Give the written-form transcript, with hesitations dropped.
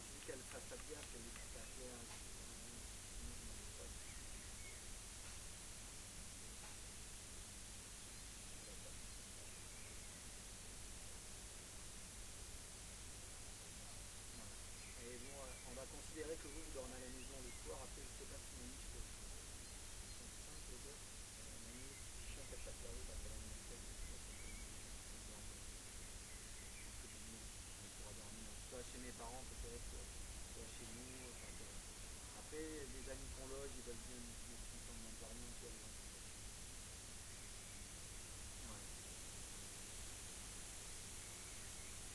vu qu'elle fasse pas de gaffe, qu'elle est pas claire, voilà. Et bon, on va considérer que vous dormez à la maison le soir. Après, je sais pas si Manif, ils sont 5 les gosses. Manif, chien qui a pas de carreau, bah, t'as la même chose. Je pense que dimanche, on pourra dormir soit chez mes parents peut-être, soit chez nous. Enfin, après, les amis qu'on loge, ils veulent bien nous prendre dans le jardin, tu vois,